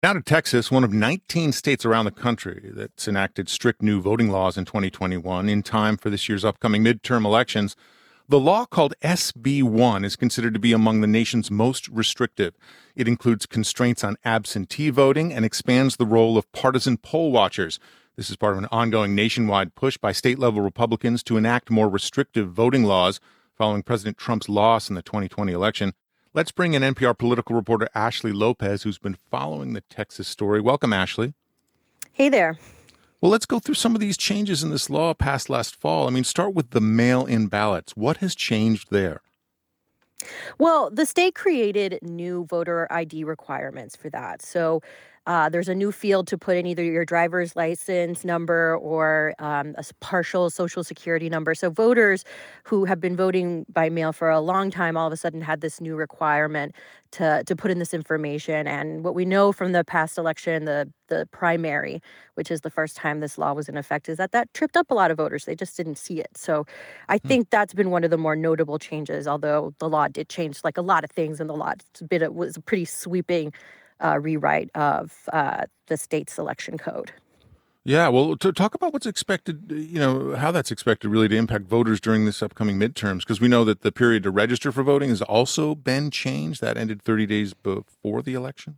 Now to Texas, one of 19 states around the country that's enacted strict new voting laws in 2021 in time for this year's upcoming midterm elections. The law called SB 1 is considered to be among the nation's most restrictive. It includes constraints on absentee voting and expands the role of partisan poll watchers. This is part of an ongoing nationwide push by state-level Republicans to enact more restrictive voting laws following President Trump's loss in the 2020 election. Let's bring in NPR political reporter Ashley Lopez, who's been following the Texas story. Welcome, Ashley. Hey there. Well, let's go through some of these changes in this law passed last fall. Start with the mail-in ballots. What has changed there? Well, the state created new voter ID requirements for that. So there's a new field to put in either your driver's license number or partial social security number. So voters who have been voting by mail for a long time all of a sudden had this new requirement to put in this information. And what we know from the past election, the primary, which is the first time this law was in effect, is that tripped up a lot of voters. They just didn't see it. So I think that's been one of the more notable changes, although the law did change like a lot of things in the law. It was a pretty sweeping rewrite of the state's election code. Yeah, well, to talk about what's expected, how that's expected really to impact voters during this upcoming midterms, because we know that the period to register for voting has also been changed. That ended 30 days before the election.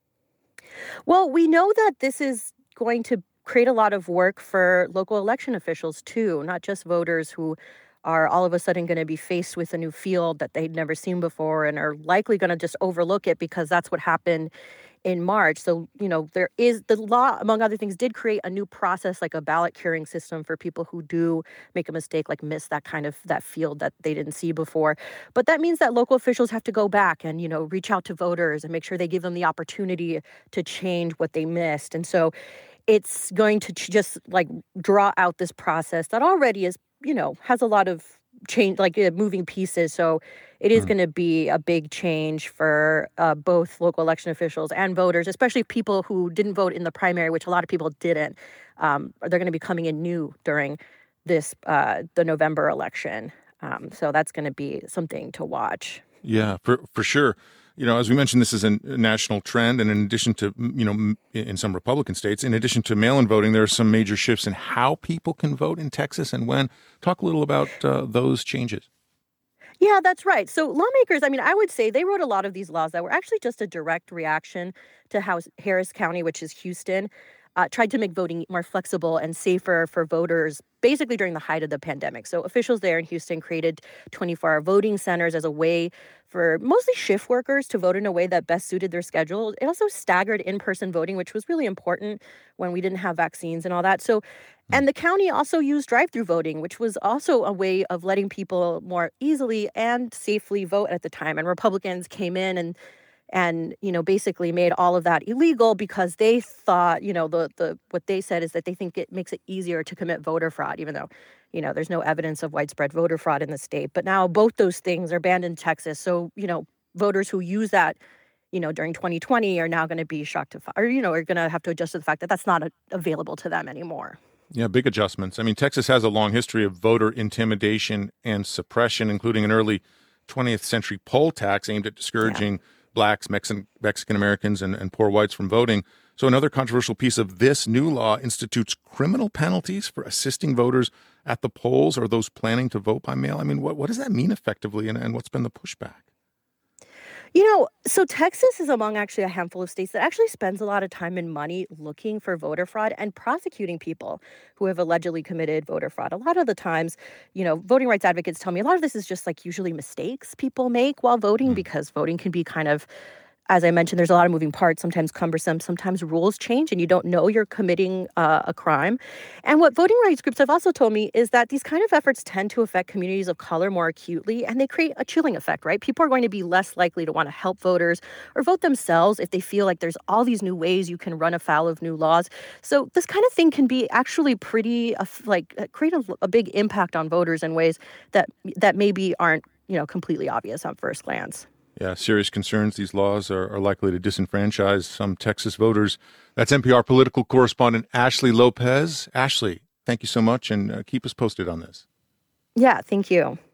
Well, we know that this is going to create a lot of work for local election officials, too, not just voters who are all of a sudden going to be faced with a new field that they'd never seen before and are likely going to just overlook it because that's what happened in March. So, there is the law, among other things, did create a new process, like a ballot curing system for people who do make a mistake, like miss that field that they didn't see before. But that means that local officials have to go back and, reach out to voters and make sure they give them the opportunity to change what they missed. And so it's going to just like draw out this process that already is, has a lot of change, like moving pieces. So it is going to be a big change for both local election officials and voters, especially people who didn't vote in the primary, which a lot of people didn't. They're going to be coming in new during this the November election. So that's going to be something to watch. Yeah, for sure. As we mentioned, this is a national trend. And in addition to, in some Republican states, in addition to mail-in voting, there are some major shifts in how people can vote in Texas and when. Talk a little about those changes. Yeah, that's right. So lawmakers, I would say they wrote a lot of these laws that were actually just a direct reaction to how Harris County, which is Houston, tried to make voting more flexible and safer for voters basically during the height of the pandemic. So officials there in Houston created 24-hour voting centers as a way for mostly shift workers to vote in a way that best suited their schedule. It also staggered in-person voting, which was really important when we didn't have vaccines and all that. So, and the county also used drive-through voting, which was also a way of letting people more easily and safely vote at the time. And Republicans came in and basically made all of that illegal because they thought, the what they said is that they think it makes it easier to commit voter fraud, even though, there's no evidence of widespread voter fraud in the state. But now both those things are banned in Texas. So, voters who use that, during 2020 are now going to be shocked to or, are going to have to adjust to the fact that that's not available to them anymore. Yeah, big adjustments. Texas has a long history of voter intimidation and suppression, including an early 20th century poll tax aimed at discouraging Blacks, Mexican Americans, and poor whites from voting. So another controversial piece of this new law institutes criminal penalties for assisting voters at the polls or those planning to vote by mail. What does that mean effectively, and what's been the pushback? So Texas is among actually a handful of states that actually spends a lot of time and money looking for voter fraud and prosecuting people who have allegedly committed voter fraud. A lot of the times, voting rights advocates tell me a lot of this is just like usually mistakes people make while voting because voting can be kind of, as I mentioned, there's a lot of moving parts, sometimes cumbersome, sometimes rules change and you don't know you're committing a crime. And what voting rights groups have also told me is that these kind of efforts tend to affect communities of color more acutely and they create a chilling effect, right? People are going to be less likely to want to help voters or vote themselves if they feel like there's all these new ways you can run afoul of new laws. So this kind of thing can be actually pretty, create a big impact on voters in ways that maybe aren't, completely obvious on first glance. Yeah, serious concerns. These laws are likely to disenfranchise some Texas voters. That's NPR political correspondent Ashley Lopez. Ashley, thank you so much, and keep us posted on this. Yeah, thank you.